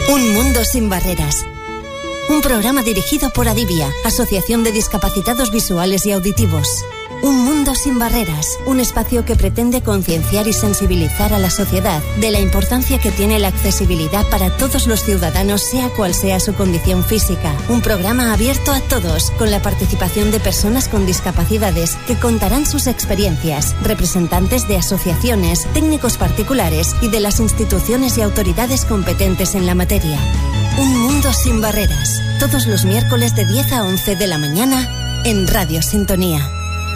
Un mundo sin barreras. Un programa dirigido por Adivia, Asociación de Discapacitados Visuales y Auditivos. Un mundo sin barreras, un espacio que pretende concienciar y sensibilizar a la sociedad de la importancia que tiene la accesibilidad para todos los ciudadanos, sea cual sea su condición física. Un programa abierto a todos, con la participación de personas con discapacidades que contarán sus experiencias, representantes de asociaciones, técnicos particulares y de las instituciones y autoridades competentes en la materia. Un mundo sin barreras, todos los miércoles de 10 a 11 de la mañana en Radio Sintonía.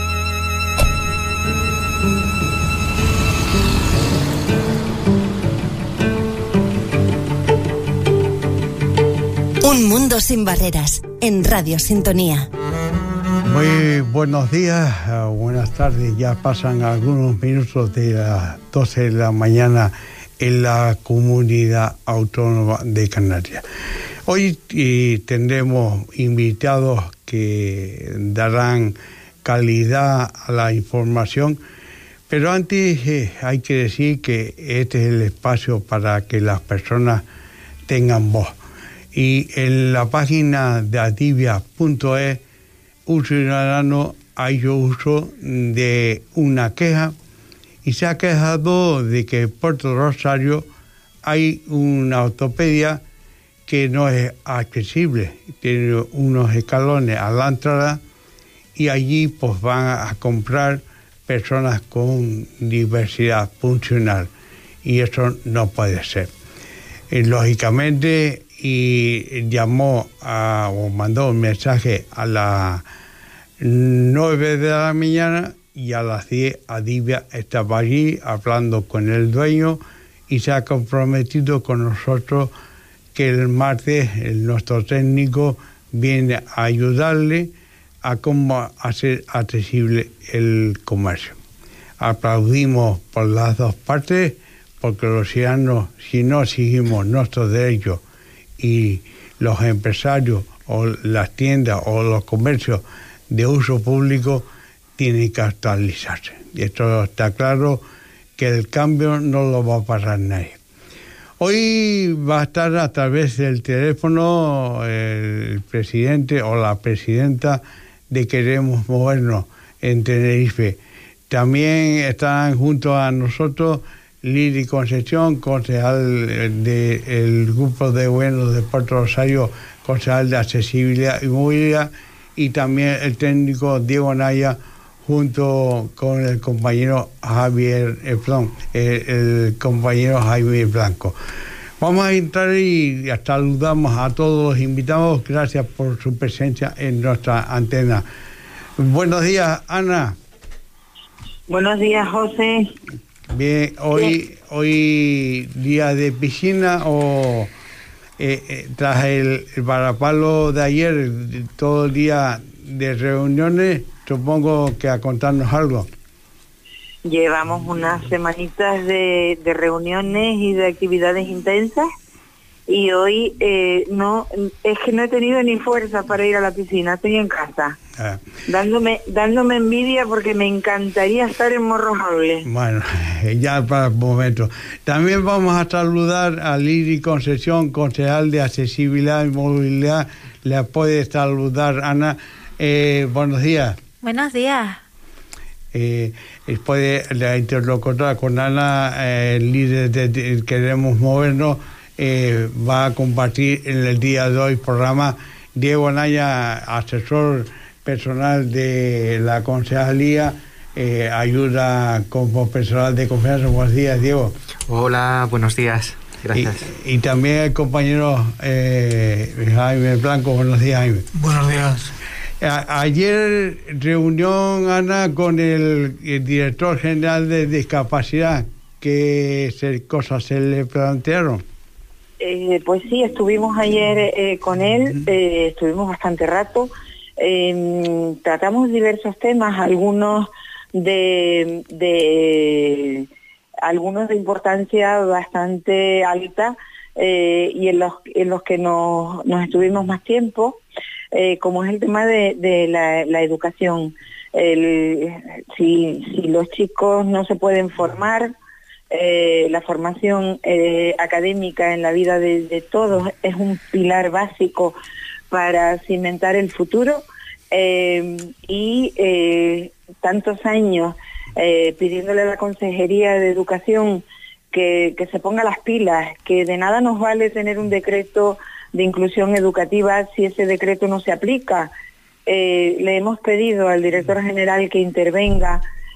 Un mundo sin barreras, en Radio Sintonía. Muy buenos días, buenas tardes. Ya pasan algunos minutos de las 12 de la mañana en la Comunidad Autónoma de Canarias. Hoy tendremos invitados que darán calidad a la información, pero antes hay que decir que este es el espacio para que las personas tengan voz. Y en la página de adivia.es, un ciudadano ha hecho uso de una queja y se ha quejado de que en Puerto Rosario hay una ortopedia que no es accesible, tiene unos escalones a la entrada y allí pues van a comprar personas con diversidad funcional y eso no puede ser. Lógicamente, y llamó o mandó un mensaje a las 9 de la mañana y a las 10 Adivia estaba allí hablando con el dueño y se ha comprometido con nosotros que el martes nuestro técnico viene a ayudarle a cómo hacer accesible el comercio. Aplaudimos por las dos partes porque los ciudadanos, si no seguimos nuestros derechos y los empresarios o las tiendas o los comercios de uso público tienen que actualizarse. Y esto está claro que el cambio no lo va a parar nadie. Hoy va a estar a través del teléfono el presidente o la presidenta de Queremos Movernos en Tenerife. También están junto a nosotros Lili Concepción, concejal del Grupo de Gobierno de Puerto Rosario, concejal de Accesibilidad y Movilidad, y también el técnico Diego Naya, junto con el compañero Javier Blanco. Vamos a entrar y saludamos a todos los invitados. Gracias por su presencia en nuestra antena. Buenos días, Ana. Buenos días, José. Bien, hoy día de piscina o tras el varapalo de ayer, todo el día de reuniones, supongo que a contarnos algo. Llevamos unas semanitas de reuniones y de actividades intensas y hoy es que no he tenido ni fuerza para ir a la piscina, estoy en casa. Dándome envidia porque me encantaría estar en Morrojable. Bueno, ya para el momento. También vamos a saludar a Lili Concepción, concejal de Accesibilidad y Movilidad. Le puede saludar, Ana. Buenos días. Buenos días. Después de la interlocutora con Ana, el líder de Queremos Movernos, va a compartir en el día de hoy programa. Diego Naya, asesor personal de la concejalía, ayuda como personal de confianza. Buenos días, Diego. Hola, buenos días. Gracias. Y también el compañero Jaime Blanco. Buenos días, Jaime. Buenos días. Ayer reunión, Ana, con el director general de discapacidad. ¿Qué cosas se le plantearon? Pues sí, estuvimos ayer con él, estuvimos bastante rato, tratamos diversos temas, algunos de importancia bastante alta y en los que nos estuvimos más tiempo, como es el tema de la educación. Si los chicos no se pueden formar, La formación académica en la vida de todos es un pilar básico para cimentar el futuro, y tantos años pidiéndole a la Consejería de Educación que se ponga las pilas, que de nada nos vale tener un decreto de inclusión educativa si ese decreto no se aplica. Le hemos pedido al director general que intervenga.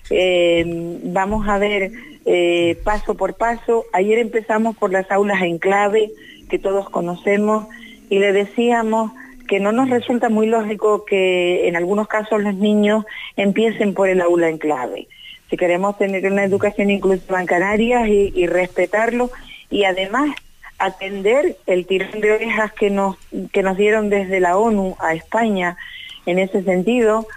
Vamos a ver paso por paso. Ayer empezamos por las aulas en clave, que todos conocemos, y le decíamos que no nos resulta muy lógico que en algunos casos los niños empiecen por el aula en clave. Si queremos tener una educación inclusiva en Canarias y respetarlo, y además atender el tirón de orejas que nos dieron desde la ONU a España en ese sentido,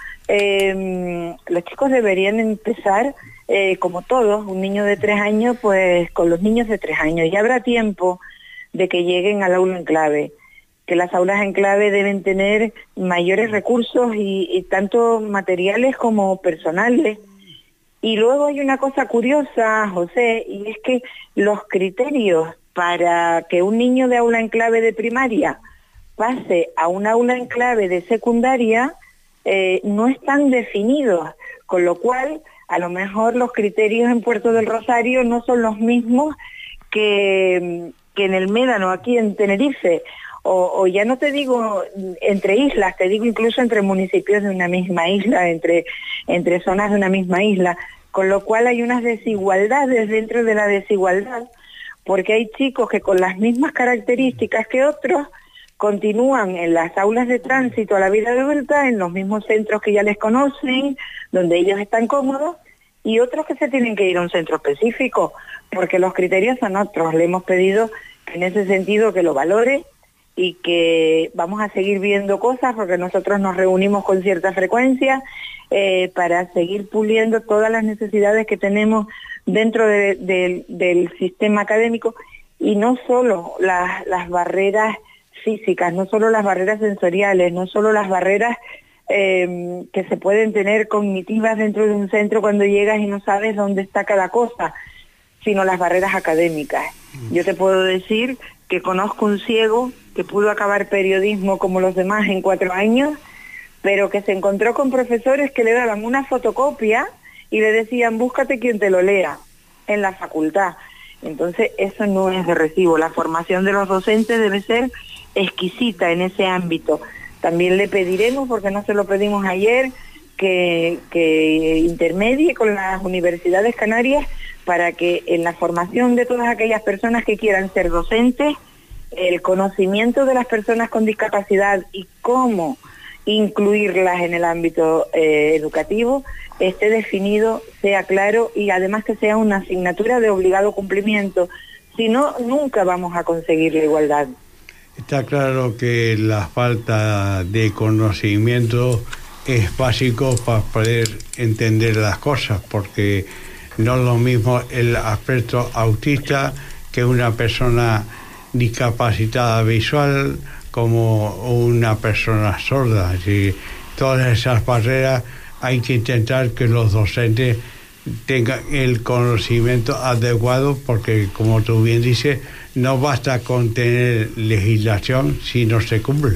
los chicos deberían empezar como todos, un niño de 3 años, pues con los niños de 3 años. Ya habrá tiempo de que lleguen al aula en clave, que las aulas en clave deben tener mayores recursos y tanto materiales como personales. Y luego hay una cosa curiosa, José, y es que los criterios para que un niño de aula en clave de primaria pase a un aula en clave de secundaria no están definidos, con lo cual a lo mejor los criterios en Puerto del Rosario no son los mismos que en el Médano, aquí en Tenerife, o ya no te digo entre islas, te digo incluso entre municipios de una misma isla, entre zonas de una misma isla, con lo cual hay unas desigualdades dentro de la desigualdad, porque hay chicos que con las mismas características que otros continúan en las aulas de tránsito a la vida adulta, en los mismos centros que ya les conocen, donde ellos están cómodos, y otros que se tienen que ir a un centro específico, porque los criterios son otros. Le hemos pedido en ese sentido que lo valore, y que vamos a seguir viendo cosas, porque nosotros nos reunimos con cierta frecuencia para seguir puliendo todas las necesidades que tenemos dentro del sistema académico, y no solo las barreras físicas, no solo las barreras sensoriales, no solo las barreras que se pueden tener cognitivas dentro de un centro cuando llegas y no sabes dónde está cada cosa, sino las barreras académicas. Yo te puedo decir que conozco un ciego que pudo acabar periodismo como los demás en 4 años, pero que se encontró con profesores que le daban una fotocopia y le decían, búscate quien te lo lea en la facultad. Entonces eso no es de recibo. La formación de los docentes debe ser exquisita en ese ámbito. También le pediremos, porque no se lo pedimos ayer, que intermedie con las universidades canarias para que en la formación de todas aquellas personas que quieran ser docentes, el conocimiento de las personas con discapacidad y cómo incluirlas en el ámbito educativo esté definido, sea claro, y además que sea una asignatura de obligado cumplimiento. Si no, nunca vamos a conseguir la igualdad. Está claro que la falta de conocimiento es básico para poder entender las cosas, porque no es lo mismo el aspecto autista que una persona discapacitada visual como una persona sorda. Así, todas esas barreras hay que intentar que los docentes tengan el conocimiento adecuado, porque como tú bien dices, no basta con tener legislación si no se cumple.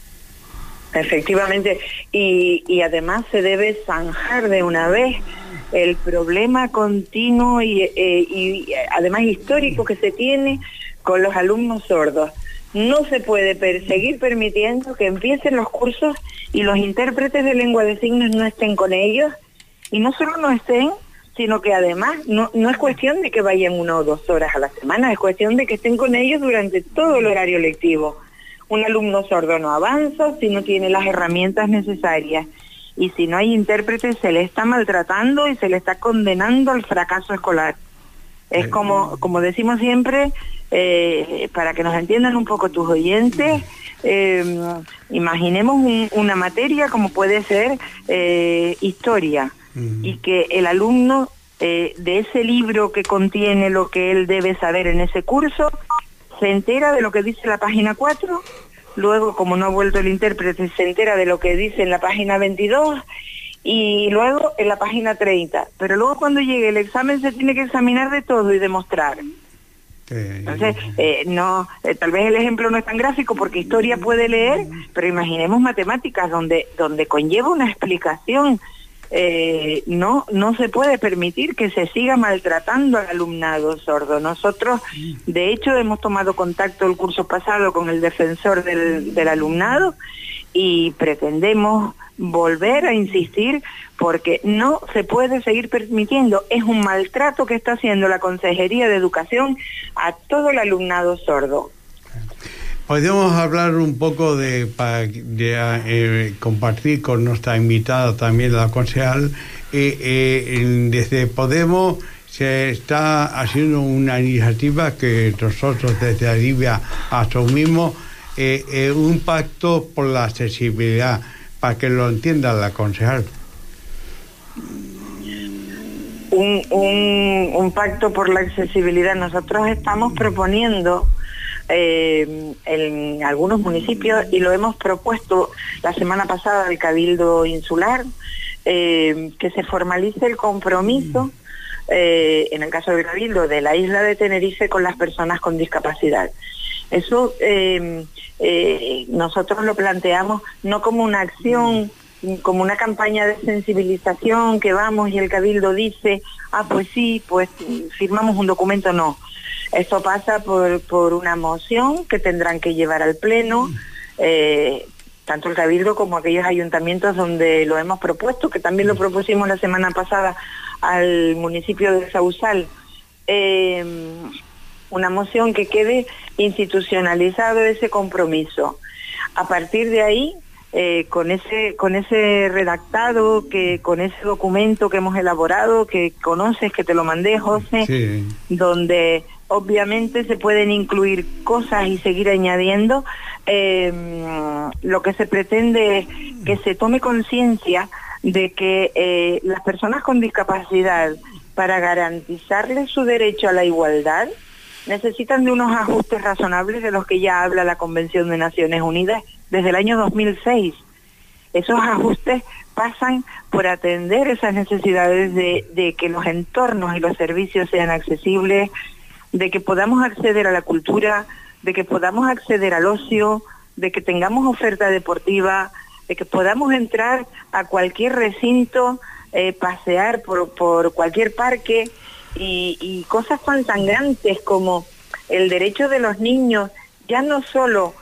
Efectivamente, y además se debe zanjar de una vez el problema continuo y además histórico que se tiene con los alumnos sordos. No se puede seguir permitiendo que empiecen los cursos y los intérpretes de lengua de signos no estén con ellos, y no solo no estén, sino que además no es cuestión de que vayan 1 o 2 horas a la semana, es cuestión de que estén con ellos durante todo el horario lectivo. Un alumno sordo no avanza si no tiene las herramientas necesarias, y si no hay intérpretes se le está maltratando y se le está condenando al fracaso escolar. Es como decimos siempre, para que nos entiendan un poco tus oyentes, imaginemos una materia como puede ser historia, y que el alumno de ese libro que contiene lo que él debe saber en ese curso, se entera de lo que dice la página 4, luego como no ha vuelto el intérprete se entera de lo que dice en la página 22, y luego en la página 30. Pero luego cuando llegue el examen se tiene que examinar de todo y demostrar. Entonces, tal vez el ejemplo no es tan gráfico porque historia puede leer, pero imaginemos matemáticas donde conlleva una explicación. No se puede permitir que se siga maltratando al alumnado sordo. Nosotros, de hecho, hemos tomado contacto el curso pasado con el defensor del alumnado y pretendemos volver a insistir porque no se puede seguir permitiendo. Es un maltrato que está haciendo la Consejería de Educación a todo el alumnado sordo. Podemos hablar un poco de compartir con nuestra invitada también, la concejal. Desde Podemos se está haciendo una iniciativa que nosotros desde Adivia asumimos, un pacto por la accesibilidad, para que lo entienda la concejal. Un pacto por la accesibilidad. Nosotros estamos proponiendo en algunos municipios, y lo hemos propuesto la semana pasada al Cabildo Insular, que se formalice el compromiso, en el caso del Cabildo, de la isla de Tenerife con las personas con discapacidad. Eso nosotros lo planteamos no como una acción, como una campaña de sensibilización que vamos y el Cabildo dice, pues sí, pues firmamos un documento. No, esto pasa por una moción que tendrán que llevar al Pleno, tanto el Cabildo como aquellos ayuntamientos donde lo hemos propuesto, que también lo propusimos la semana pasada al municipio de Sausal. Una moción que quede institucionalizado ese compromiso. A partir de ahí, con ese redactado, con ese documento que hemos elaborado, que conoces, que te lo mandé, José, sí, donde obviamente se pueden incluir cosas y seguir añadiendo, lo que se pretende es que se tome conciencia de que las personas con discapacidad, para garantizarles su derecho a la igualdad, necesitan de unos ajustes razonables de los que ya habla la Convención de Naciones Unidas desde el año 2006. Esos ajustes pasan por atender esas necesidades de que los entornos y los servicios sean accesibles, de que podamos acceder a la cultura, de que podamos acceder al ocio, de que tengamos oferta deportiva, de que podamos entrar a cualquier recinto, pasear por cualquier parque, y cosas tan sangrantes como el derecho de los niños, ya no solo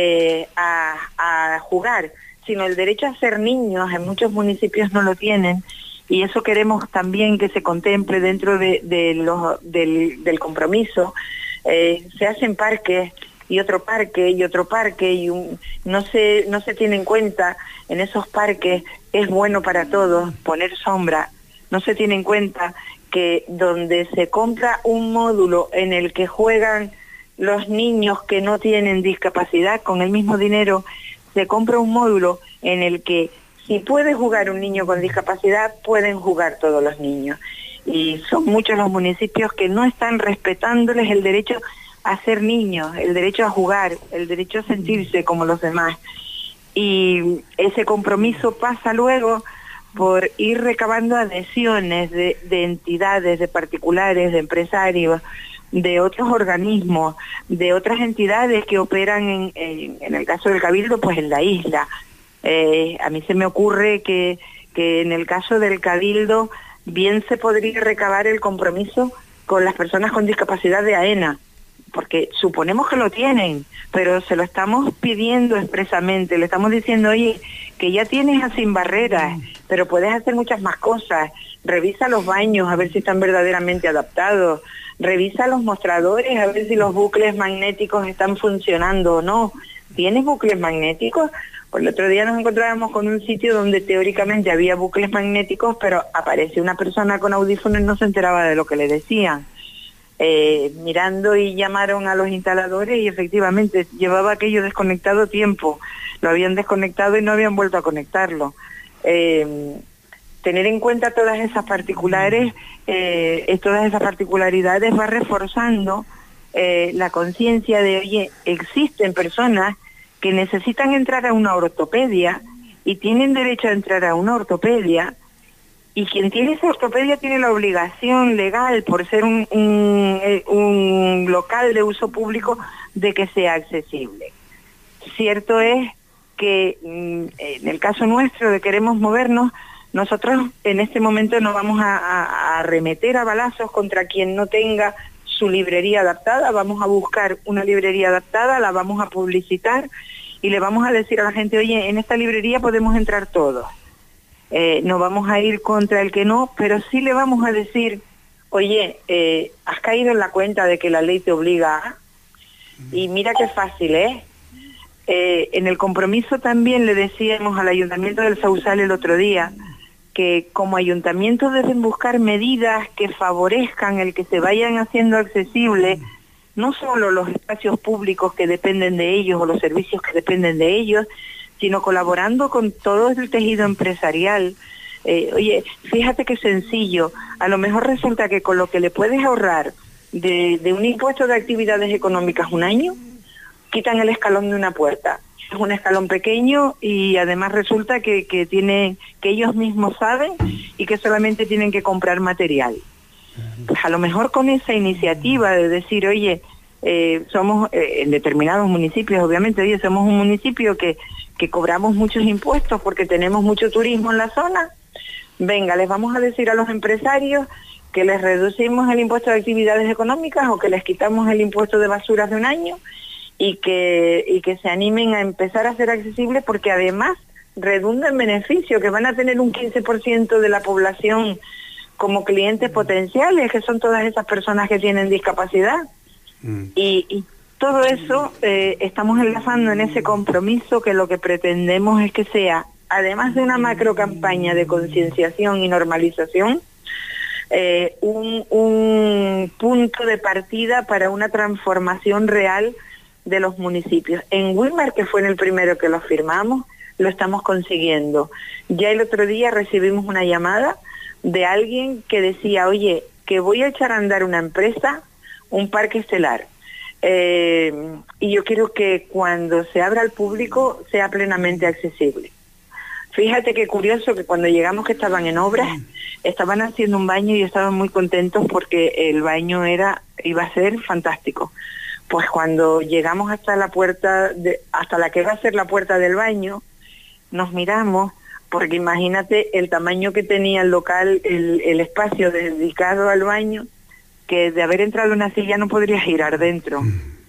a jugar, sino el derecho a ser niños. En muchos municipios no lo tienen, y eso queremos también que se contemple dentro del compromiso. Se hacen parques y otro parque y otro parque, y no se tiene en cuenta en esos parques. Es bueno para todos poner sombra. No se tiene en cuenta que donde se compra un módulo en el que juegan los niños que no tienen discapacidad, con el mismo dinero se compra un módulo en el que si puede jugar un niño con discapacidad, pueden jugar todos los niños. Y son muchos los municipios que no están respetándoles el derecho a ser niños, el derecho a jugar, el derecho a sentirse como los demás. Y ese compromiso pasa luego por ir recabando adhesiones de entidades, de particulares, de empresarios, de otros organismos, de otras entidades que operan en el caso del Cabildo, pues en la isla. A mí se me ocurre que en el caso del Cabildo bien se podría recabar el compromiso con las personas con discapacidad de AENA, porque suponemos que lo tienen, pero se lo estamos pidiendo expresamente, le estamos diciendo, oye, que ya tienes a Sin Barreras, pero puedes hacer muchas más cosas. Revisa los baños a ver si están verdaderamente adaptados, revisa los mostradores a ver si los bucles magnéticos están funcionando o no. ¿Tienes bucles magnéticos? Pues el otro día nos encontrábamos con un sitio donde teóricamente había bucles magnéticos, pero apareció una persona con audífonos y no se enteraba de lo que le decían. Mirando, y llamaron a los instaladores y efectivamente llevaba aquello desconectado tiempo, lo habían desconectado y no habían vuelto a conectarlo. Tener en cuenta todas esas particularidades va reforzando la conciencia de, oye, existen personas que necesitan entrar a una ortopedia y tienen derecho a entrar a una ortopedia, y quien tiene esa ortopedia tiene la obligación legal, por ser un local de uso público, de que sea accesible. Cierto es que en el caso nuestro de Queremos Movernos, nosotros en este momento no vamos a arremeter a balazos contra quien no tenga su librería adaptada. Vamos a buscar una librería adaptada, la vamos a publicitar y le vamos a decir a la gente, oye, en esta librería podemos entrar todos. No vamos a ir contra el que no, pero sí le vamos a decir, oye, has caído en la cuenta de que la ley te obliga a... Y mira qué fácil, ¿eh? En el compromiso también le decíamos al Ayuntamiento del Sausal el otro día que como ayuntamiento deben buscar medidas que favorezcan el que se vayan haciendo accesibles no solo los espacios públicos que dependen de ellos o los servicios que dependen de ellos, sino colaborando con todo el tejido empresarial. Oye, fíjate qué sencillo, a lo mejor resulta que con lo que le puedes ahorrar de un impuesto de actividades económicas un año, quitan el escalón de una puerta. Es un escalón pequeño y además resulta que ellos mismos saben y que solamente tienen que comprar material. Pues a lo mejor con esa iniciativa de decir, oye, somos en determinados municipios, obviamente, oye, somos un municipio que cobramos muchos impuestos porque tenemos mucho turismo en la zona, venga, les vamos a decir a los empresarios que les reducimos el impuesto de actividades económicas o que les quitamos el impuesto de basuras de un año y que se animen a empezar a ser accesibles, porque además redunda en beneficio, que van a tener un 15% de la población como clientes potenciales, que son todas esas personas que tienen discapacidad. Y todo eso estamos enlazando en ese compromiso, que lo que pretendemos es que sea, además de una macro campaña de concienciación y normalización, un punto de partida para una transformación real de los municipios. En Wilmar, que fue en el primero que lo firmamos, lo estamos consiguiendo. Ya el otro día recibimos una llamada de alguien que decía, oye, que voy a echar a andar una empresa, un parque estelar, y yo quiero que cuando se abra al público sea plenamente accesible. Fíjate qué curioso que cuando llegamos, que estaban en obras, estaban haciendo un baño y estaban muy contentos porque el baño iba a ser fantástico. Pues cuando llegamos hasta la puerta, hasta la que va a ser la puerta del baño, nos miramos, porque imagínate el tamaño que tenía el local, el espacio dedicado al baño, que de haber entrado una silla no podría girar dentro.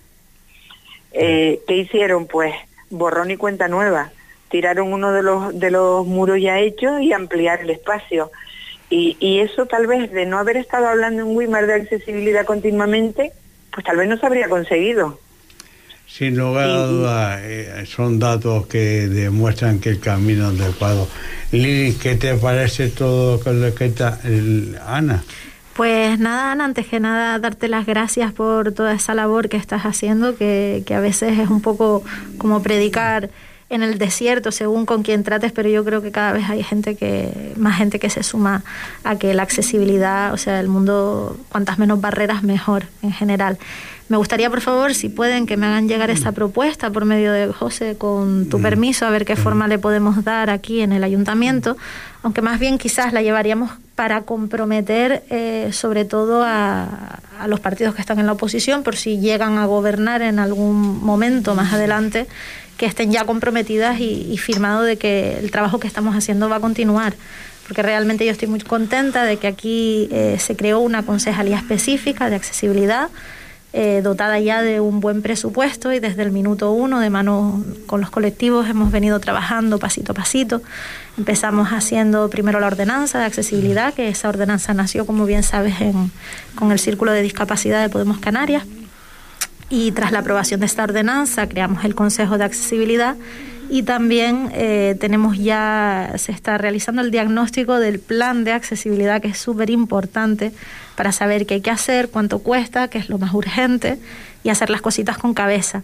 ¿Qué hicieron? Pues borrón y cuenta nueva. Tiraron uno de los muros ya hechos y ampliar el espacio. Y eso tal vez, de no haber estado hablando en Wilmar de accesibilidad continuamente, pues tal vez no se habría conseguido. Sin lugar a dudas, son datos que demuestran que el camino es adecuado. Lili, ¿qué te parece todo con lo que está Ana? Pues nada, Ana, antes que nada darte las gracias por toda esa labor que estás haciendo, que a veces es un poco como predicar en el desierto, según con quien trates, pero yo creo que cada vez hay más gente que se suma a que la accesibilidad, o sea, el mundo, cuantas menos barreras, mejor en general. Me gustaría, por favor, si pueden, que me hagan llegar esta propuesta por medio de José, con tu permiso, a ver qué forma le podemos dar aquí en el ayuntamiento, aunque más bien quizás la llevaríamos para comprometer sobre todo a los partidos que están en la oposición, por si llegan a gobernar en algún momento más adelante, que estén ya comprometidas y firmado de que el trabajo que estamos haciendo va a continuar. Porque realmente yo estoy muy contenta de que aquí se creó una concejalía específica de accesibilidad, dotada ya de un buen presupuesto, y desde el minuto 1, de mano con los colectivos, hemos venido trabajando pasito a pasito. Empezamos haciendo primero la ordenanza de accesibilidad, que esa ordenanza nació, como bien sabes, con el Círculo de Discapacidad de Podemos Canarias, y tras la aprobación de esta ordenanza creamos el Consejo de Accesibilidad, y también se está realizando el diagnóstico del plan de accesibilidad, que es súper importante para saber qué hay que hacer, cuánto cuesta, qué es lo más urgente, y hacer las cositas con cabeza.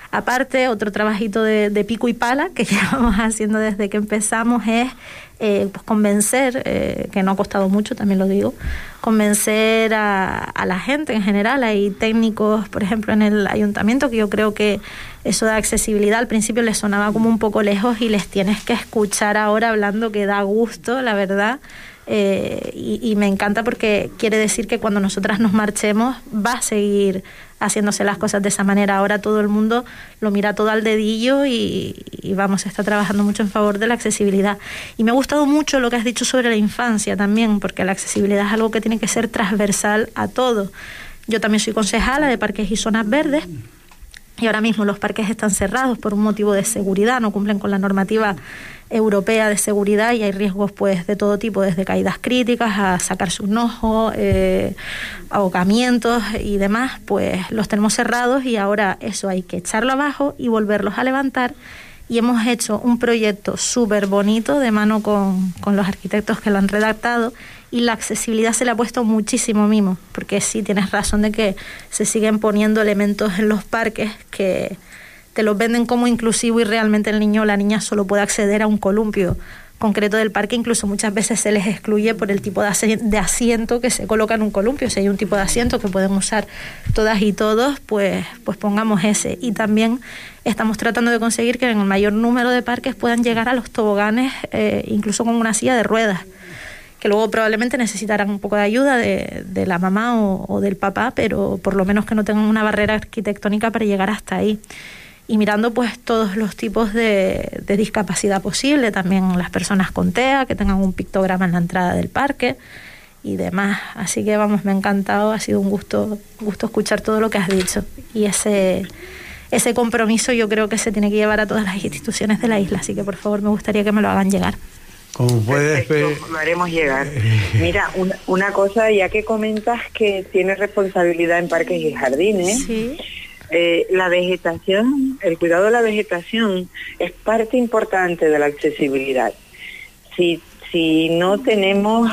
Aparte, otro trabajito de pico y pala que llevamos haciendo desde que empezamos es pues convencer, que no ha costado mucho, también lo digo, convencer a la gente en general. Hay técnicos, por ejemplo, en el ayuntamiento, que yo creo que eso de accesibilidad al principio les sonaba como un poco lejos y les tienes que escuchar ahora hablando, que da gusto, la verdad. Y me encanta, porque quiere decir que cuando nosotras nos marchemos va a seguir haciéndose las cosas de esa manera. Ahora todo el mundo lo mira todo al dedillo y vamos, se está trabajando mucho en favor de la accesibilidad. Y me ha gustado mucho lo que has dicho sobre la infancia también, porque la accesibilidad es algo que tiene que ser transversal a todo. Yo también soy concejala de parques y zonas verdes, y ahora mismo los parques están cerrados por un motivo de seguridad, no cumplen con la normativa europea de seguridad, y hay riesgos pues de todo tipo, desde caídas críticas a sacarse un ojo, ahogamientos y demás. Pues los tenemos cerrados, y ahora eso hay que echarlo abajo y volverlos a levantar. Y hemos hecho un proyecto súper bonito de mano con los arquitectos que lo han redactado, y la accesibilidad se le ha puesto muchísimo mimo, porque sí, tienes razón de que se siguen poniendo elementos en los parques que te los venden como inclusivo, y realmente el niño o la niña solo puede acceder a un columpio concreto del parque. Incluso muchas veces se les excluye por el tipo de asiento que se coloca en un columpio. Si hay un tipo de asiento que pueden usar todas y todos, pues pongamos ese. Y también estamos tratando de conseguir que en el mayor número de parques puedan llegar a los toboganes, incluso con una silla de ruedas, que luego probablemente necesitarán un poco de ayuda de la mamá o del papá, pero por lo menos que no tengan una barrera arquitectónica para llegar hasta ahí. Y mirando pues todos los tipos de discapacidad posible, también las personas con TEA, que tengan un pictograma en la entrada del parque y demás. Así que vamos, me ha encantado, ha sido un gusto escuchar todo lo que has dicho. Y ese compromiso yo creo que se tiene que llevar a todas las instituciones de la isla, así que por favor me gustaría que me lo hagan llegar. Como puedes ver, lo haremos llegar. Mira, una cosa, ya que comentas que tienes responsabilidad en parques y jardines, sí. La vegetación, el cuidado de la vegetación es parte importante de la accesibilidad. Si no tenemos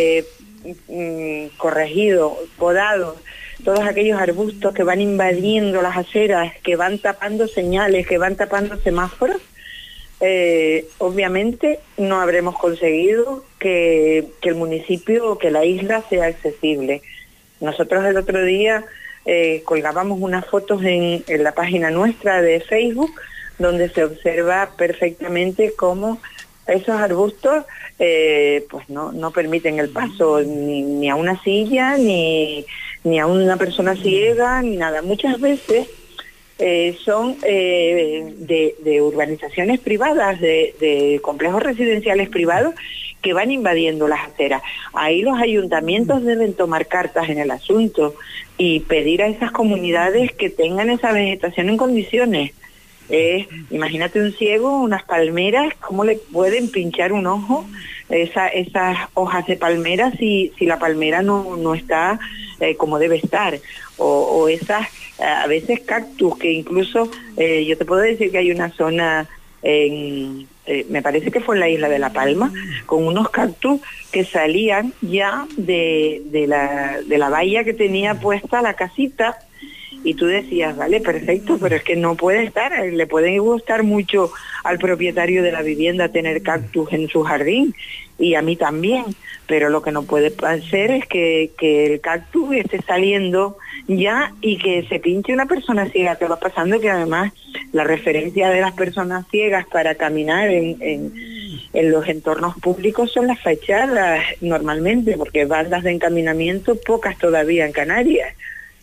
corregido, podado todos aquellos arbustos que van invadiendo las aceras, que van tapando señales, que van tapando semáforos, obviamente no habremos conseguido que el municipio o que la isla sea accesible. Nosotros el otro día colgábamos unas fotos en la página nuestra de Facebook, donde se observa perfectamente cómo esos arbustos pues no permiten el paso ni a una silla, ni a una persona ciega, ni nada. Muchas veces son de urbanizaciones privadas, de complejos residenciales privados, que van invadiendo las aceras. Ahí los ayuntamientos deben tomar cartas en el asunto y pedir a esas comunidades que tengan esa vegetación en condiciones. Imagínate un ciego, unas palmeras, ¿cómo le pueden pinchar un ojo esas hojas de palmera si la palmera no está como debe estar? O esas, a veces cactus, que incluso yo te puedo decir que hay una zona me parece que fue en la isla de La Palma, con unos cactus que salían ya de la valla que tenía puesta la casita, y tú decías, vale, perfecto, pero es que no puede estar, le puede gustar mucho al propietario de la vivienda tener cactus en su jardín, y a mí también, pero lo que no puede ser es que el cactus esté saliendo ya y que se pinche una persona ciega. Que va pasando que además la referencia de las personas ciegas para caminar en los entornos públicos son las fachadas normalmente, porque bandas de encaminamiento pocas todavía en Canarias.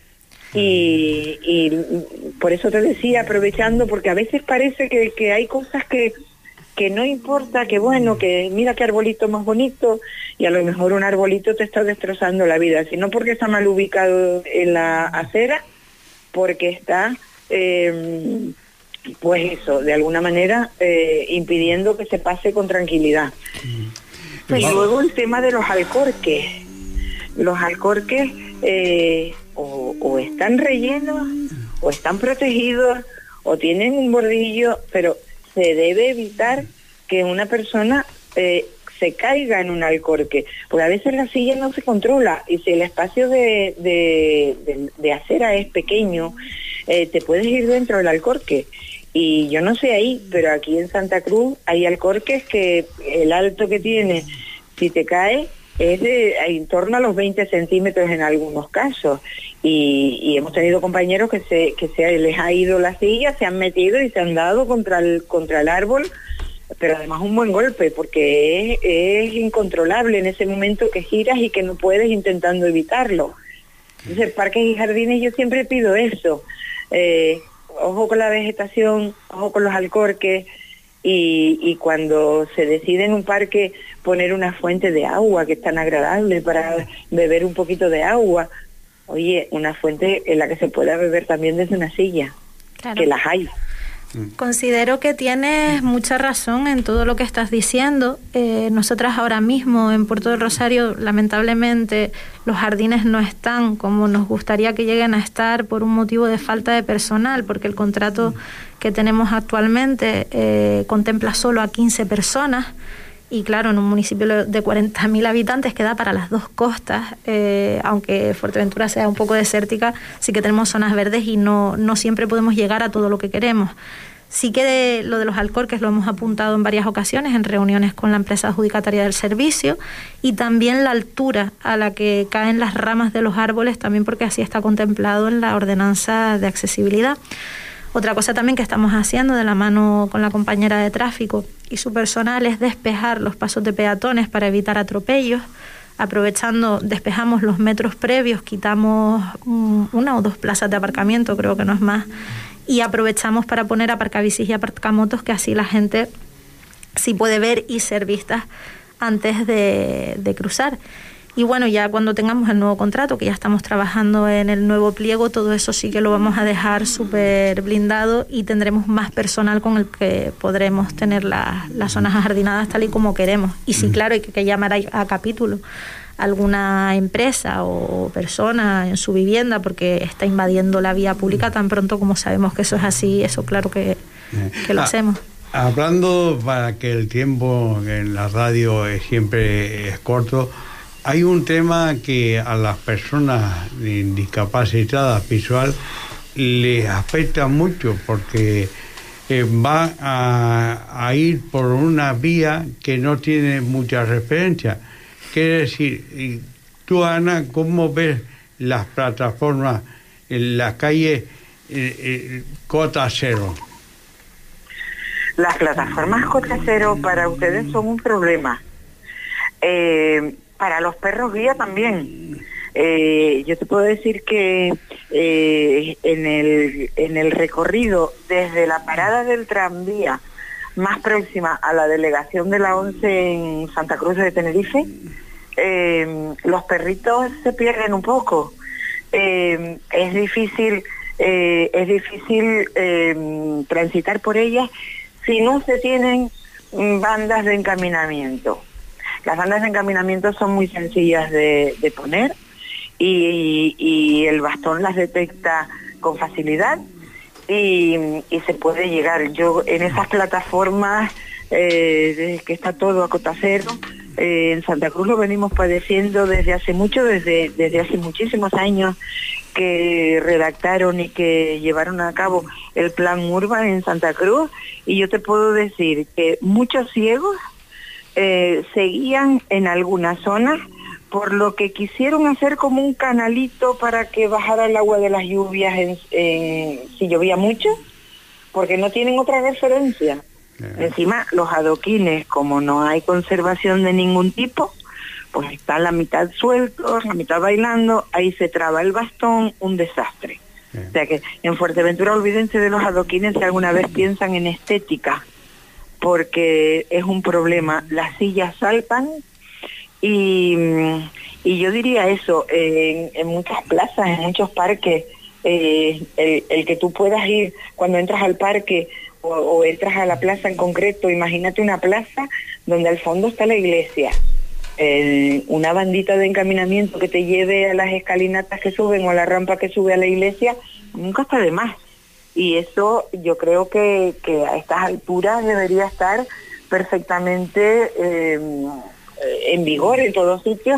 Y por eso te decía, aprovechando, porque a veces parece que hay cosas que no importa, que bueno, que mira qué arbolito más bonito, y a lo mejor un arbolito te está destrozando la vida, sino porque está mal ubicado en la acera, porque está, pues eso, de alguna manera impidiendo que se pase con tranquilidad. Y luego el tema de los alcorques. Los alcorques o están rellenos, o están protegidos, o tienen un bordillo, pero se debe evitar que una persona se caiga en un alcorque, porque a veces la silla no se controla, y si el espacio de acera es pequeño, te puedes ir dentro del Alcorque. Y yo no sé ahí, pero aquí en Santa Cruz hay alcorques que el alto que tiene, si te cae, es de en torno a los 20 centímetros en algunos casos. Y hemos tenido compañeros que se les ha ido la silla, se han metido y se han dado contra el árbol, pero además un buen golpe, porque es incontrolable en ese momento que giras y que no puedes intentando evitarlo. Entonces, parques y jardines yo siempre pido eso. Ojo con la vegetación, ojo con los alcorques, y cuando se decide en un parque poner una fuente de agua que es tan agradable para beber un poquito de agua, oye, una fuente en la que se pueda beber también desde una silla, claro, que las hay. Considero que tienes mucha razón en todo lo que estás diciendo. Nosotras ahora mismo en Puerto del Rosario, lamentablemente, los jardines no están como nos gustaría que lleguen a estar por un motivo de falta de personal, porque el contrato que tenemos actualmente contempla solo a 15 personas. Y claro, en un municipio de 40.000 habitantes que da para las dos costas, aunque Fuerteventura sea un poco desértica, sí que tenemos zonas verdes y no siempre podemos llegar a todo lo que queremos. Sí que lo de los alcorques lo hemos apuntado en varias ocasiones en reuniones con la empresa adjudicataria del servicio, y también la altura a la que caen las ramas de los árboles, también porque así está contemplado en la ordenanza de accesibilidad. Otra cosa también que estamos haciendo de la mano con la compañera de tráfico y su personal es despejar los pasos de peatones para evitar atropellos. Despejamos los metros previos, quitamos una o dos plazas de aparcamiento, creo que no es más, y aprovechamos para poner aparcabicis y aparcamotos, que así la gente sí puede ver y ser vistas antes de cruzar. Y bueno, ya cuando tengamos el nuevo contrato, que ya estamos trabajando en el nuevo pliego, todo eso sí que lo vamos a dejar súper blindado y tendremos más personal con el que podremos tener las zonas ajardinadas tal y como queremos. Y sí, claro, hay que llamar a capítulo alguna empresa o persona en su vivienda porque está invadiendo la vía pública. Tan pronto como sabemos que eso es así, eso claro que lo hacemos. Hablando, para que el tiempo en la radio siempre es corto, hay un tema que a las personas discapacitadas visual les afecta mucho, porque van a ir por una vía que no tiene mucha referencia. Quiere decir, tú, Ana, ¿cómo ves las plataformas en la calle Cota Cero? Las plataformas Cota Cero para ustedes son un problema. Para los perros guía también. Yo te puedo decir que en el recorrido desde la parada del tranvía más próxima a la delegación de la ONCE en Santa Cruz de Tenerife, los perritos se pierden un poco. Es difícil transitar por ellas si no se tienen bandas de encaminamiento. Las bandas de encaminamiento son muy sencillas de poner y el bastón las detecta con facilidad y se puede llegar. Yo en esas plataformas, desde que está todo a cota cero, en Santa Cruz lo venimos padeciendo desde hace mucho, desde hace muchísimos años que redactaron y que llevaron a cabo el plan Urban en Santa Cruz, y yo te puedo decir que muchos ciegos seguían en algunas zonas, por lo que quisieron hacer como un canalito para que bajara el agua de las lluvias si llovía mucho, porque no tienen otra referencia. Encima, los adoquines, como no hay conservación de ningún tipo, pues está la mitad sueltos, la mitad bailando, ahí se traba el bastón, un desastre. O sea que en Fuerteventura olvídense de los adoquines si alguna vez piensan en estética, porque es un problema. Las sillas saltan y yo diría eso, en muchas plazas, en muchos parques, el que tú puedas ir cuando entras al parque o entras a la plaza en concreto, imagínate una plaza donde al fondo está la iglesia, una bandita de encaminamiento que te lleve a las escalinatas que suben o a la rampa que sube a la iglesia, nunca está de más. Y eso yo creo que a estas alturas debería estar perfectamente en vigor en todos sitios,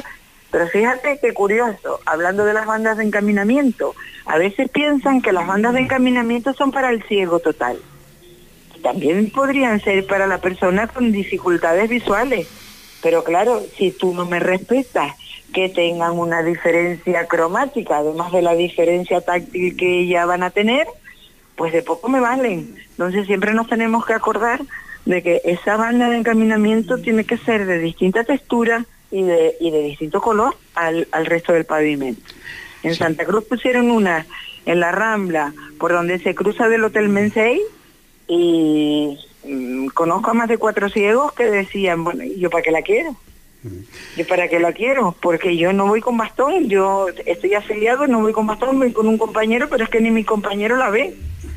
Pero fíjate qué curioso, hablando de las bandas de encaminamiento, a veces piensan que las bandas de encaminamiento son para el ciego total. También podrían ser para la persona con dificultades visuales. Pero claro, si tú no me respetas que tengan una diferencia cromática, además de la diferencia táctil que ya van a tener, pues de poco me valen. Entonces siempre nos tenemos que acordar de que esa banda de encaminamiento tiene que ser de distinta textura y de distinto color al resto del pavimento. En Santa Cruz pusieron una en la Rambla, por donde se cruza del Hotel Mensei, y conozco a más de 4 ciegos que decían, bueno, ¿yo para qué la quiero? ¿Yo para qué la quiero? Porque yo no voy con bastón, yo estoy afiliado, no voy con bastón, voy con un compañero, pero es que ni mi compañero la ve.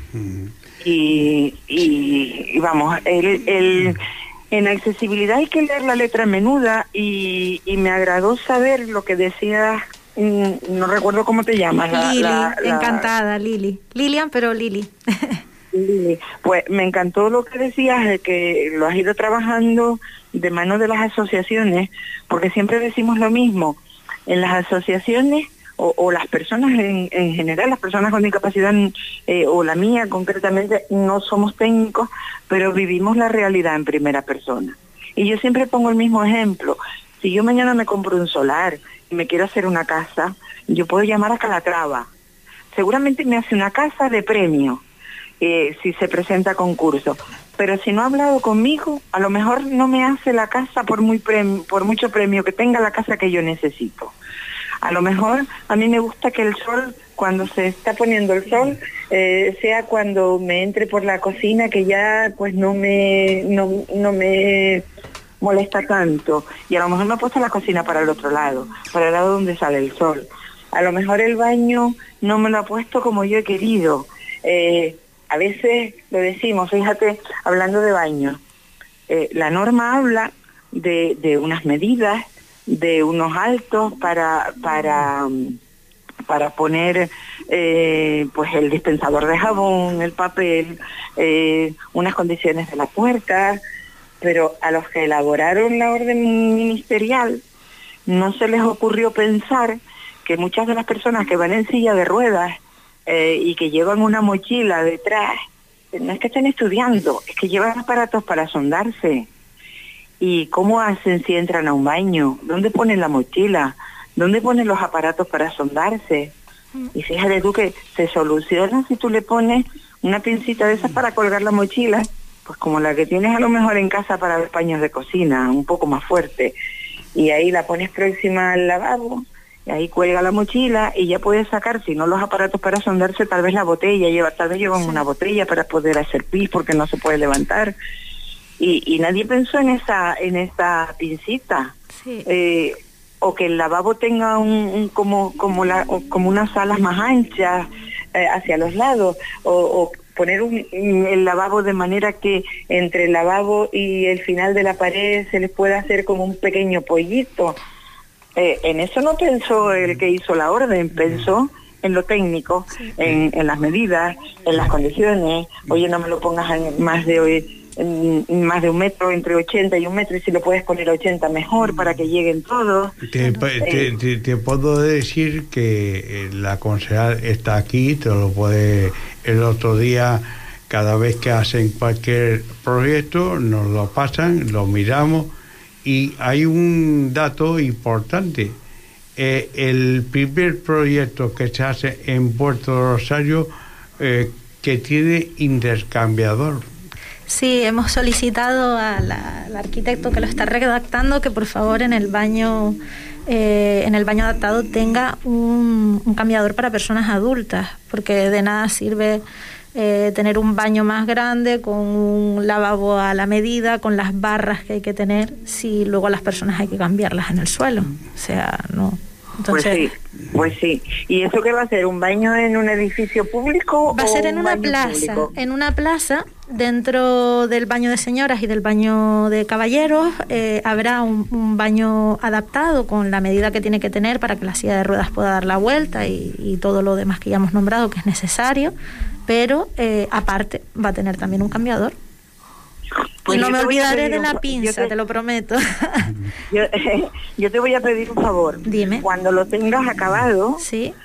Y vamos, en accesibilidad hay que leer la letra menuda, y me agradó saber lo que decías, no recuerdo cómo te llamas. Lili, encantada, Lili. Lilian, pero Lili. Pues me encantó lo que decías, de que lo has ido trabajando de mano de las asociaciones, porque siempre decimos lo mismo, en las asociaciones o las personas en general, las personas con discapacidad, o la mía concretamente, no somos técnicos, pero vivimos la realidad en primera persona. Y yo siempre pongo el mismo ejemplo. Si yo mañana me compro un solar y me quiero hacer una casa, yo puedo llamar a Calatrava. Seguramente me hace una casa de premio, si se presenta a concurso. Pero si no ha hablado conmigo, a lo mejor no me hace la casa por mucho premio que tenga la casa que yo necesito. A lo mejor a mí me gusta que el sol, cuando se está poniendo el sol, sea cuando me entre por la cocina, que ya pues no me molesta tanto. Y a lo mejor me he puesto la cocina para el otro lado, para el lado donde sale el sol. A lo mejor el baño no me lo ha puesto como yo he querido. A veces lo decimos, fíjate, hablando de baño, la norma habla de unas medidas, de unos altos para poner pues el dispensador de jabón, el papel, unas condiciones de la puerta, pero a los que elaboraron la orden ministerial no se les ocurrió pensar que muchas de las personas que van en silla de ruedas y que llevan una mochila detrás, no es que estén estudiando, es que llevan aparatos para sondarse. ¿Y cómo hacen si entran a un baño? ¿Dónde ponen la mochila? ¿Dónde ponen los aparatos para sondarse? Y fíjate tú que se soluciona si tú le pones una pincita de esas para colgar la mochila, pues como la que tienes a lo mejor en casa para los paños de cocina, un poco más fuerte. Y ahí la pones próxima al lavabo, y ahí cuelga la mochila y ya puedes sacar, si no los aparatos para sondarse, tal vez la botella, tal vez llevan una botella para poder hacer pis porque no se puede levantar. Y nadie pensó en esa pincita. Sí. O que el lavabo tenga como unas alas más anchas hacia los lados, o poner el lavabo de manera que entre el lavabo y el final de la pared se les pueda hacer como un pequeño pollito. En eso no pensó el que hizo la orden, pensó en lo técnico, sí, en las medidas, en las condiciones. Oye, no me lo pongas en más de 1 metro, entre 80 y 1 metro, y si lo puedes poner 80 mejor para que lleguen todos. Te puedo decir que la concejal está aquí, te lo puede, el otro día, cada vez que hacen cualquier proyecto, nos lo pasan, lo miramos, y hay un dato importante. El primer proyecto que se hace en Puerto Rosario, que tiene intercambiador. Sí, hemos solicitado al arquitecto que lo está redactando que por favor en el baño adaptado tenga un cambiador para personas adultas, porque de nada sirve tener un baño más grande con un lavabo a la medida, con las barras que hay que tener, si luego a las personas hay que cambiarlas en el suelo. O sea, no. Entonces, pues sí. ¿Y eso qué va a ser? ¿Un baño en un edificio público? Va a ser en una plaza, en una plaza, dentro del baño de señoras y del baño de caballeros, habrá un baño adaptado con la medida que tiene que tener para que la silla de ruedas pueda dar la vuelta y todo lo demás que ya hemos nombrado que es necesario, pero aparte va a tener también un cambiador. Pues no me olvidaré de la pinza, te lo prometo. Yo te voy a pedir un favor. Dime. Cuando lo tengas acabado, sí,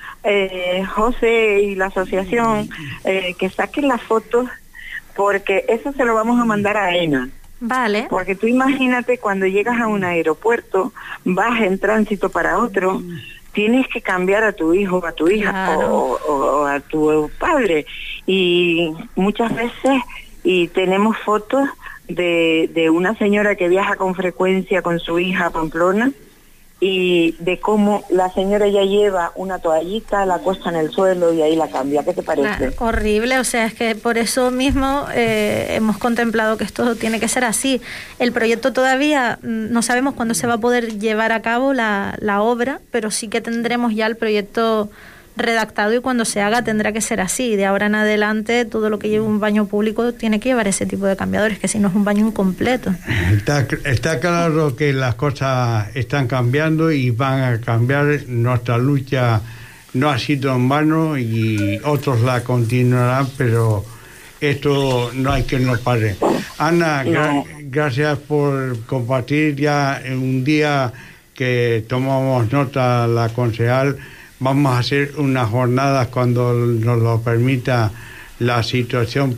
José y la asociación, que saquen las fotos, porque eso se lo vamos a mandar a ENA. Vale. Porque tú imagínate cuando llegas a un aeropuerto, vas en tránsito para otro, tienes que cambiar a tu hijo, a tu hija, claro, o a tu padre. Y muchas veces, y tenemos fotos de una señora que viaja con frecuencia con su hija a Pamplona, y de cómo la señora ya lleva una toallita, la acuesta en el suelo y ahí la cambia. ¿Qué te parece? Horrible, o sea, es que por eso mismo hemos contemplado que esto tiene que ser así. El proyecto todavía no sabemos cuándo se va a poder llevar a cabo la obra, pero sí que tendremos ya el proyecto redactado y cuando se haga tendrá que ser así. De ahora en adelante todo lo que lleve un baño público tiene que llevar ese tipo de cambiadores, que si no es un baño incompleto. Está claro que las cosas están cambiando y van a cambiar. Nuestra lucha no ha sido en vano y otros la continuarán, pero esto no hay que nos pare. Ana, gracias por compartir. Ya en un día que tomamos nota la concejal, vamos a hacer unas jornadas cuando nos lo permita la situación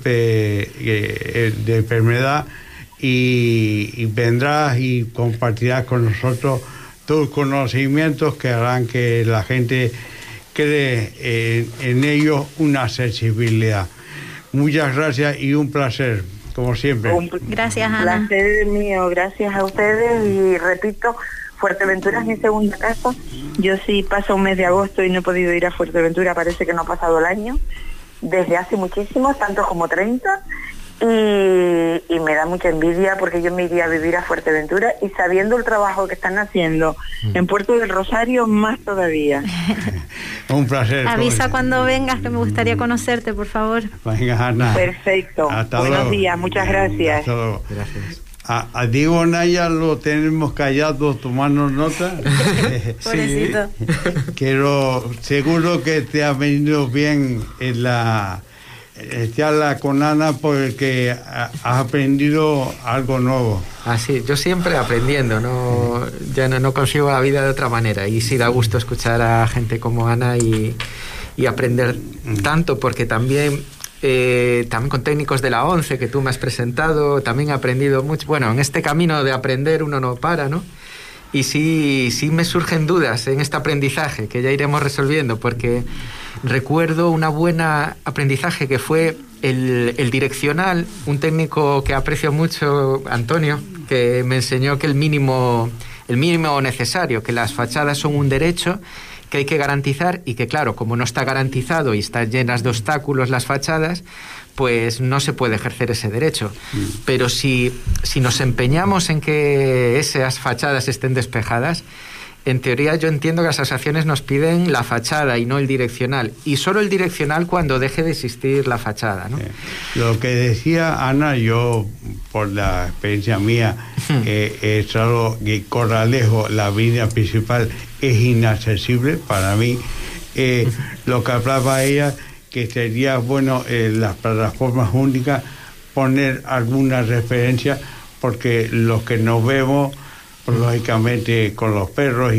de enfermedad y vendrás y compartirás con nosotros tus conocimientos que harán que la gente cree en ellos una sensibilidad. Muchas gracias y un placer, como siempre. Gracias, Ana. Un placer mío, gracias a ustedes y repito, Fuerteventura es mi segunda casa. Yo sí paso un mes de agosto y no he podido ir a Fuerteventura, parece que no ha pasado el año, desde hace muchísimo, tanto como 30, y me da mucha envidia porque yo me iría a vivir a Fuerteventura y sabiendo el trabajo que están haciendo en Puerto del Rosario, más todavía. Un placer. Avisa cuando vengas que me gustaría conocerte, por favor. Venga, Ana. Perfecto. Buenos días, muchas gracias. Hasta luego. Gracias. A Diego Naya lo tenemos callado tomando nota. Pobrecito. Seguro que te ha venido bien en la charla con Ana porque has aprendido algo nuevo. Sí, yo siempre aprendiendo, ya no consigo la vida de otra manera y sí da gusto escuchar a gente como Ana y aprender tanto, porque también con técnicos de la ONCE que tú me has presentado, también he aprendido mucho. Bueno, en este camino de aprender uno no para, ¿no? Y sí me surgen dudas en este aprendizaje que ya iremos resolviendo, porque recuerdo una buena aprendizaje que fue el direccional, un técnico que aprecio mucho, Antonio, que me enseñó que el mínimo necesario, que las fachadas son un derecho que hay que garantizar y que, claro, como no está garantizado y están llenas de obstáculos las fachadas, pues no se puede ejercer ese derecho. Pero si nos empeñamos en que esas fachadas estén despejadas, en teoría yo entiendo que las asociaciones nos piden la fachada y no el direccional, y solo el direccional cuando deje de existir la fachada, ¿no? Lo que decía Ana, yo por la experiencia mía solo que Corralejo, la avenida principal, es inaccesible para mí. Lo que hablaba ella, que sería bueno las plataformas únicas poner alguna referencia, porque los que nos vemos lógicamente con los perros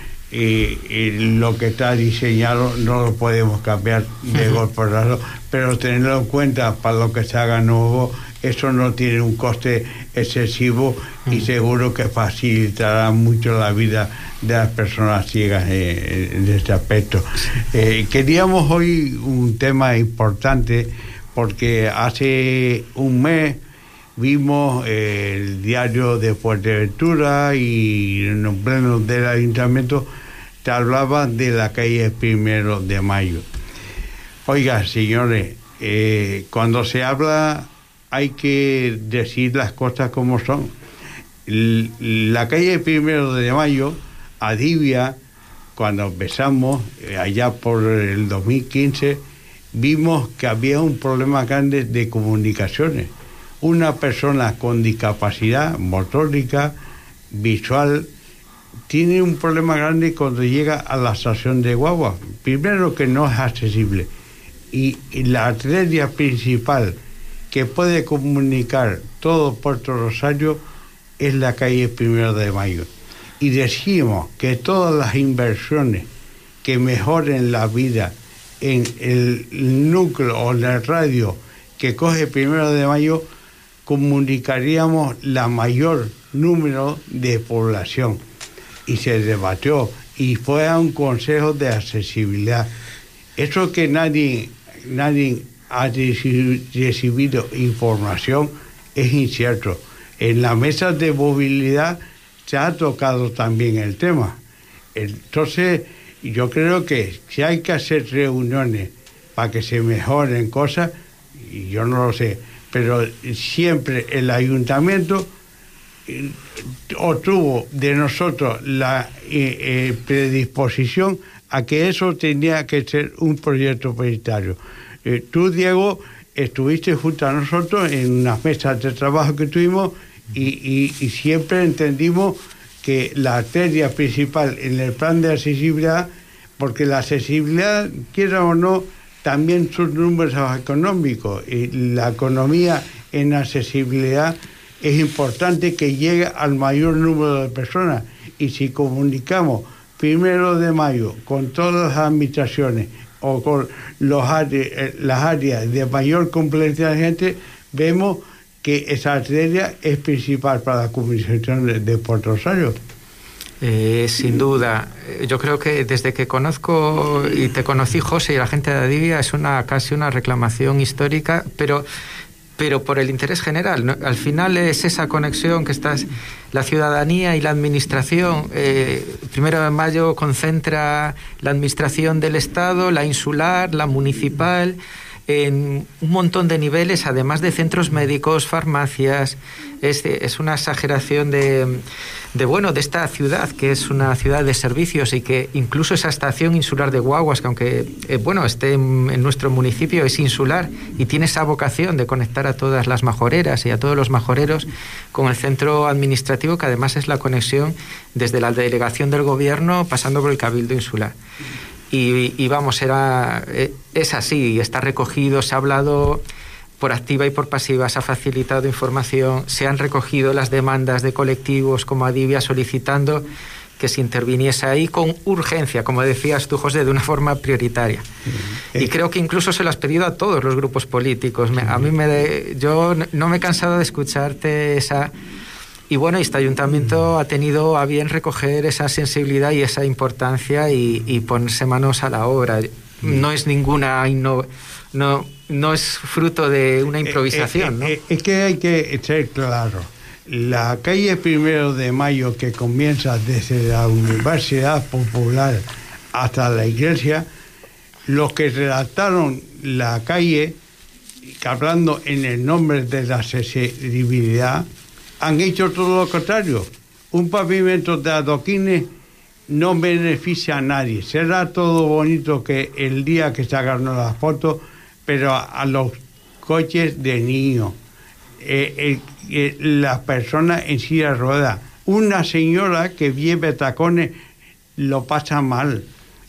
y lo que está diseñado no lo podemos cambiar de golpe, pero tenerlo en cuenta para lo que se haga nuevo, eso no tiene un coste excesivo y seguro que facilitará mucho la vida de las personas ciegas en este aspecto. Queríamos hoy un tema importante porque hace un mes vimos el diario de Fuerteventura y en el pleno del ayuntamiento te hablaba de la calle 1 de Mayo. Oiga, señores, cuando se habla hay que decir las cosas como son. La calle 1 de Mayo, Adivia, cuando empezamos, allá por el 2015, vimos que había un problema grande de comunicaciones. Una persona con discapacidad motórica, visual, tiene un problema grande cuando llega a la estación de guagua. Primero, que no es accesible. Y la arteria principal que puede comunicar todo Puerto Rosario es la calle 1 de Mayo. Y decimos que todas las inversiones que mejoren la vida en el núcleo o en el radio que coge 1 de Mayo, comunicaríamos la mayor número de población. Y se debatió y fue a un consejo de accesibilidad. Eso que nadie ha recibido información es incierto. En la mesa de movilidad se ha tocado también el tema. Entonces, yo creo que si hay que hacer reuniones para que se mejoren cosas, y yo no lo sé, pero siempre el ayuntamiento obtuvo de nosotros la predisposición a que eso tenía que ser un proyecto prioritario. Tú, Diego, estuviste junto a nosotros en unas mesas de trabajo que tuvimos y siempre entendimos que la arteria principal en el plan de accesibilidad, porque la accesibilidad, quiera o no, también son números económicos, y la economía en accesibilidad es importante que llegue al mayor número de personas, y si comunicamos 1 de Mayo con todas las administraciones o con las áreas de mayor complejidad de gente, vemos que esa arteria es principal para la comunicación de Puerto Rosario. Sin duda. Yo creo que desde que conozco y te conocí, José, y la gente de Adivia, es casi una reclamación histórica, pero por el interés general, ¿no? Al final es esa conexión que la ciudadanía y la administración. 1 de Mayo concentra la administración del Estado, la insular, la municipal, en un montón de niveles, además de centros médicos, farmacias. Es una exageración de esta ciudad, que es una ciudad de servicios, y que incluso esa estación insular de guaguas, que aunque esté en nuestro municipio, es insular y tiene esa vocación de conectar a todas las majoreras y a todos los majoreros con el centro administrativo, que además es la conexión desde la delegación del gobierno pasando por el Cabildo Insular. Y vamos, es así, está recogido, se ha hablado por activa y por pasiva, se ha facilitado información, se han recogido las demandas de colectivos como Adivia solicitando que se interviniese ahí con urgencia, como decías tú, José, de una forma prioritaria. Y creo que incluso se lo has pedido a todos los grupos políticos. Yo no me he cansado de escucharte esa... Y bueno, este ayuntamiento ha tenido a bien recoger esa sensibilidad y esa importancia y ponerse manos a la obra. No es no es fruto de una improvisación, ¿no? Es que hay que ser claro. La calle 1 de Mayo, que comienza desde la Universidad Popular hasta la iglesia, los que redactaron la calle, hablando en el nombre de la accesibilidad, han hecho todo lo contrario. Un pavimento de adoquines no beneficia a nadie. Será todo bonito que el día que sacaron las fotos, pero a los coches de niños, las personas en silla de ruedas, una señora que lleve tacones lo pasa mal.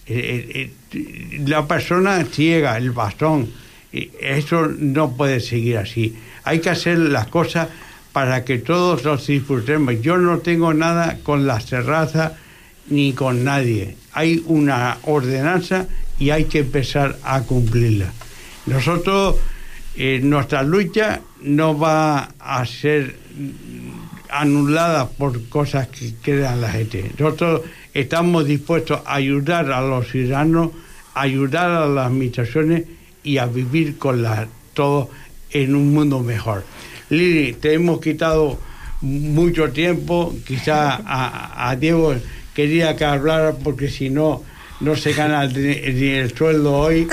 La persona ciega, el bastón, eso no puede seguir así. Hay que hacer las cosas para que todos los disfrutemos. Yo no tengo nada con las terrazas ni con nadie. Hay una ordenanza y hay que empezar a cumplirla. Nosotros, nuestra lucha no va a ser anulada por cosas que crean la gente. Nosotros estamos dispuestos a ayudar a los ciudadanos, a ayudar a las administraciones y a vivir con todos en un mundo mejor. Lili, te hemos quitado mucho tiempo. Quizá a Diego quería que hablara porque si no se gana ni el sueldo hoy.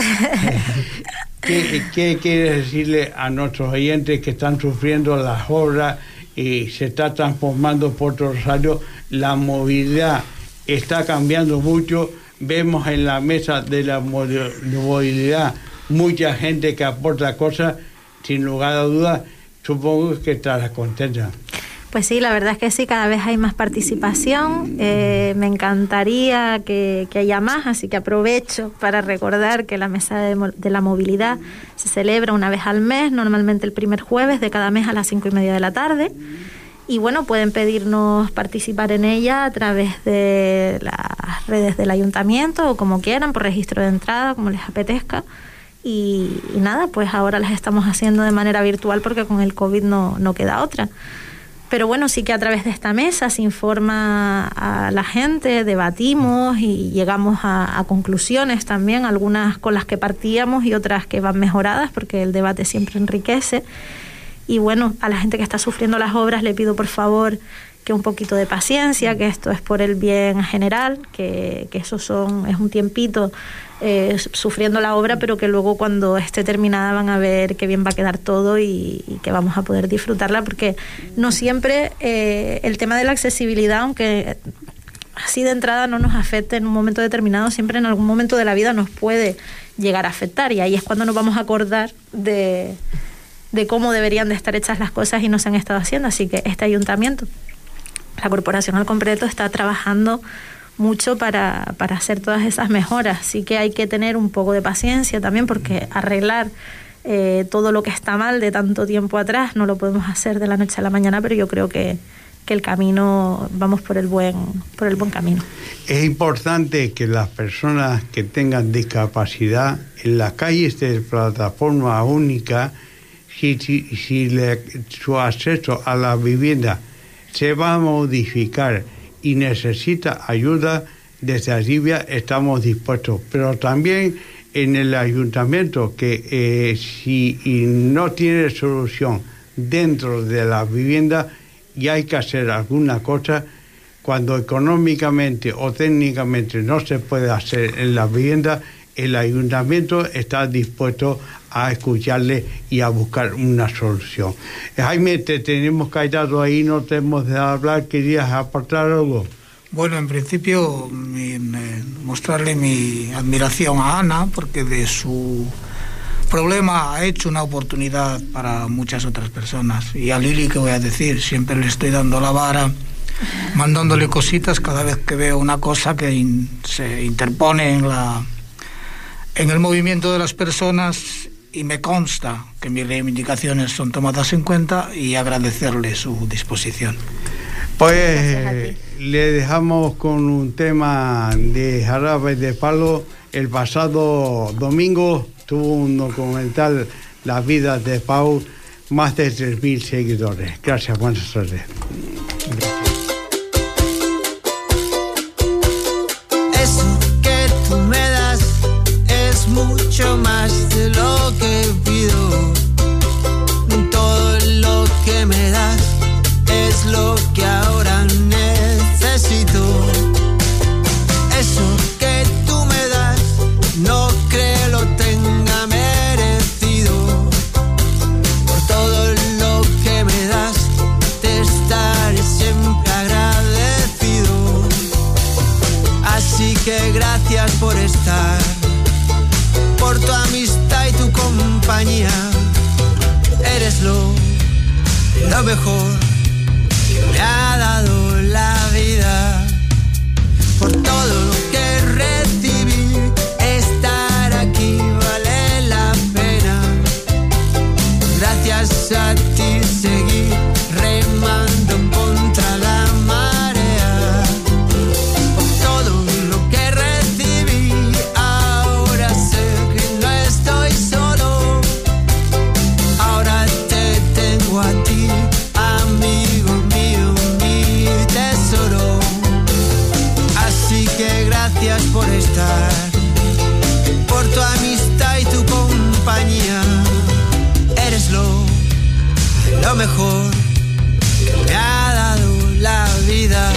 ¿Qué quieres decirle a nuestros oyentes que están sufriendo las obras y se está transformando Puerto Rosario? La movilidad está cambiando mucho. Vemos en la mesa de la movilidad mucha gente que aporta cosas. Sin lugar a dudas, supongo que estarás contenta. Pues sí, la verdad es que sí, cada vez hay más participación. Me encantaría que haya más, así que aprovecho para recordar que la Mesa de la Movilidad se celebra una vez al mes, normalmente el primer jueves de cada mes a las 5:30 de la tarde. Y bueno, pueden pedirnos participar en ella a través de las redes del ayuntamiento o como quieran, por registro de entrada, como les apetezca. Y nada, pues ahora las estamos haciendo de manera virtual porque con el COVID no queda otra. Pero bueno, sí que a través de esta mesa se informa a la gente, debatimos y llegamos a conclusiones también, algunas con las que partíamos y otras que van mejoradas porque el debate siempre enriquece. Y bueno, a la gente que está sufriendo las obras le pido por favor que un poquito de paciencia, que esto es por el bien general, que eso es un tiempito sufriendo la obra, pero que luego cuando esté terminada van a ver qué bien va a quedar todo y que vamos a poder disfrutarla, porque no siempre el tema de la accesibilidad, aunque así de entrada no nos afecte en un momento determinado, siempre en algún momento de la vida nos puede llegar a afectar, y ahí es cuando nos vamos a acordar de cómo deberían de estar hechas las cosas y no se han estado haciendo. Así que este ayuntamiento, la corporación al completo, está trabajando mucho para hacer todas esas mejoras. Sí que hay que tener un poco de paciencia también, porque arreglar todo lo que está mal de tanto tiempo atrás no lo podemos hacer de la noche a la mañana, pero yo creo que el camino, vamos por el buen camino. Es importante que las personas que tengan discapacidad en las calles de plataforma única, si su acceso a la vivienda se va a modificar y necesita ayuda, desde Adivia estamos dispuestos. Pero también en el ayuntamiento, que si no tiene solución dentro de la vivienda y hay que hacer alguna cosa, cuando económicamente o técnicamente no se puede hacer en la vivienda, el ayuntamiento está dispuesto a escucharle y a buscar una solución. Jaime, te tenemos callado ahí, no te hemos dejado hablar. ¿Querías aportar algo? Bueno, en principio mostrarle mi admiración a Ana, porque de su problema ha hecho una oportunidad para muchas otras personas. Y a Lili, ¿qué voy a decir? Siempre le estoy dando la vara, mandándole cositas cada vez que veo una cosa que se interpone en el movimiento de las personas, y me consta que mis reivindicaciones son tomadas en cuenta, y agradecerle su disposición. Pues le dejamos con un tema de Jarabe de Palo. El pasado domingo tuvo un documental, La vida de Pau, más de 3.000 seguidores. Gracias, buenas tardes. Eso que tú me das es mucho más de lo que pido. Todo lo que me das es lo que ahora necesito. Eso que tú me das no creo lo tenga merecido. Por todo lo que me das te estaré siempre agradecido. Así que gracias por estar, por tu amistad y tu compañía. Eres lo mejor que me ha dado la vida. Por todo lo que recibí, estar aquí vale la pena. Gracias a ti seguí remando contra la marea. Por todo lo que recibí, ahora sé que no estoy solo. Ahora te tengo a ti, amigo mío, mi tesoro. Así que gracias por estar, por tu amistad y tu compañía. Eres lo mejor que me ha dado la vida.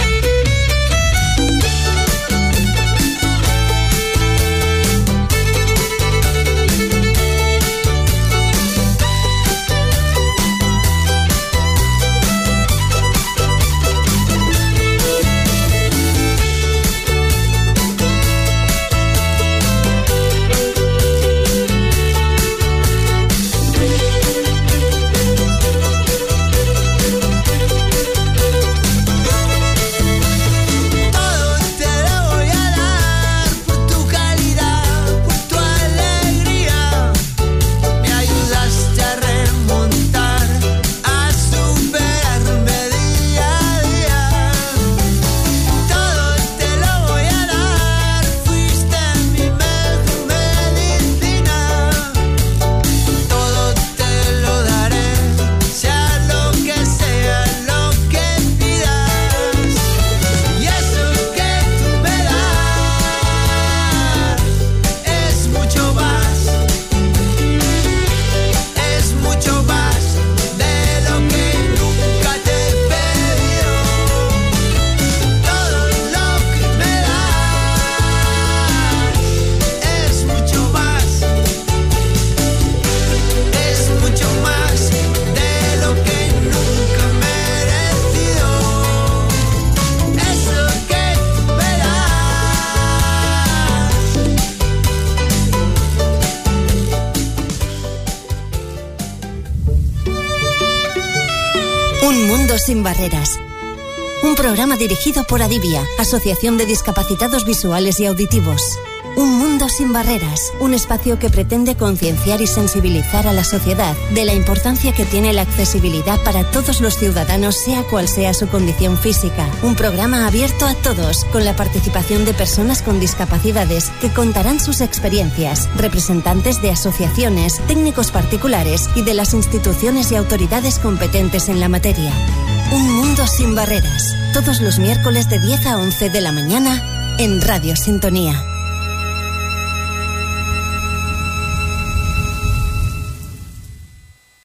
Un mundo sin barreras. Un programa dirigido por Adivia, Asociación de Discapacitados Visuales y Auditivos. Un mundo sin barreras, un espacio que pretende concienciar y sensibilizar a la sociedad de la importancia que tiene la accesibilidad para todos los ciudadanos, sea cual sea su condición física. Un programa abierto a todos, con la participación de personas con discapacidades que contarán sus experiencias, representantes de asociaciones, técnicos particulares y de las instituciones y autoridades competentes en la materia. Un mundo sin barreras, todos los miércoles de 10 a 11 de la mañana en Radio Sintonía.